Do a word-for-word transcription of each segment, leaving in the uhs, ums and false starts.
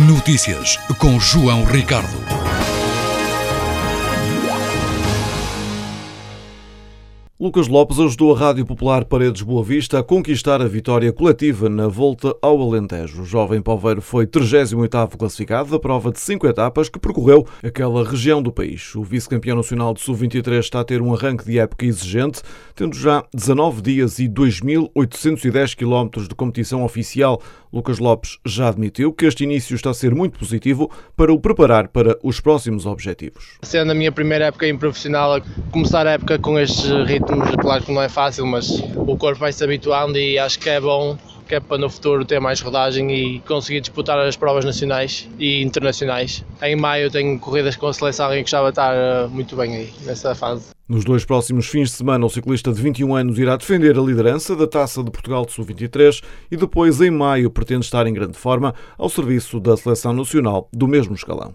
Notícias com João Ricardo. Lucas Lopes ajudou a Rádio Popular Paredes Boa Vista a conquistar a vitória coletiva na Volta ao Alentejo. O jovem poveiro foi trigésimo oitavo classificado da prova de cinco etapas que percorreu aquela região do país. O vice-campeão nacional de sub vinte e três está a ter um arranque de época exigente, tendo já dezanove dias e dois mil oitocentos e dez quilómetros de competição oficial. Lucas Lopes já admitiu que este início está a ser muito positivo para o preparar para os próximos objetivos. Sendo a minha primeira época em profissional, começar a época com estes ritmos, claro que não é fácil, mas o corpo vai se habituando e acho que é bom, que é para no futuro ter mais rodagem e conseguir disputar as provas nacionais e internacionais. Em maio tenho corridas com a seleção e gostava de estar muito bem aí nessa fase. Nos dois próximos fins de semana, o ciclista de vinte e um anos irá defender a liderança da Taça de Portugal de sub vinte e três e depois, em maio, pretende estar em grande forma ao serviço da Seleção Nacional do mesmo escalão.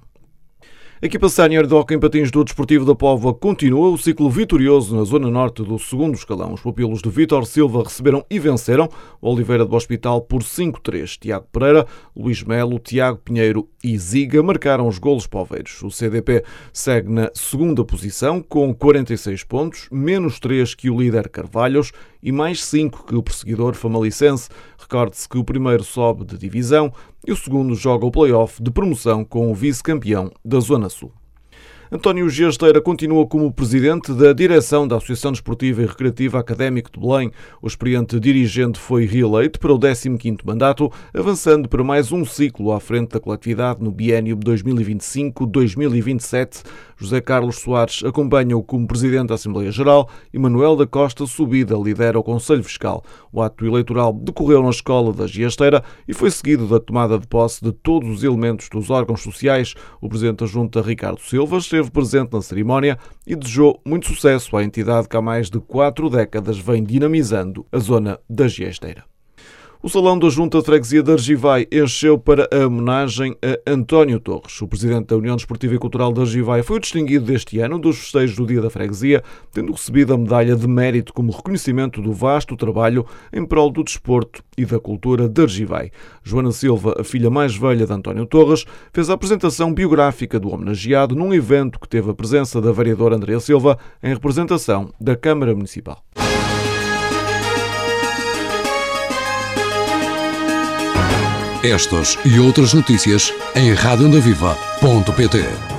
A equipa sénior de hóquei em patins do Desportivo da Póvoa continua o ciclo vitorioso na zona norte do segundo escalão. Os pupilos de Vítor Silva receberam e venceram o Oliveira do Hospital por cinco a três. Tiago Pereira, Luís Melo, Tiago Pinheiro e Ziga marcaram os golos poveiros. O C D P segue na segunda posição com quarenta e seis pontos, menos três que o líder Carvalhos e mais cinco que o perseguidor Famalicense. Recorde-se que o primeiro sobe de divisão e o segundo joga o play-off de promoção com o vice-campeão da Zona Sul. António Giasteira continua como presidente da direção da Associação Desportiva e Recreativa Académico de Belém. O experiente dirigente foi reeleito para o décimo quinto mandato, avançando para mais um ciclo à frente da coletividade no biénio dois mil e vinte e cinco a dois mil e vinte e sete. José Carlos Soares acompanha-o como presidente da Assembleia Geral e Manuel da Costa Subida lidera o Conselho Fiscal. O ato eleitoral decorreu na escola da Giasteira e foi seguido da tomada de posse de todos os elementos dos órgãos sociais. O presidente da Junta, Ricardo Silva, esteve presente na cerimónia e desejou muito sucesso à entidade que há mais de quatro décadas vem dinamizando a zona da Giasteira. O Salão da Junta de Freguesia de Argivai encheu para a homenagem a António Torres. O presidente da União Desportiva e Cultural de Argivai foi o distinguido deste ano dos festejos do Dia da Freguesia, tendo recebido a medalha de mérito como reconhecimento do vasto trabalho em prol do desporto e da cultura de Argivai. Joana Silva, a filha mais velha de António Torres, fez a apresentação biográfica do homenageado num evento que teve a presença da vereadora Andrea Silva em representação da Câmara Municipal. Estas e outras notícias em rádio onda viva ponto pt.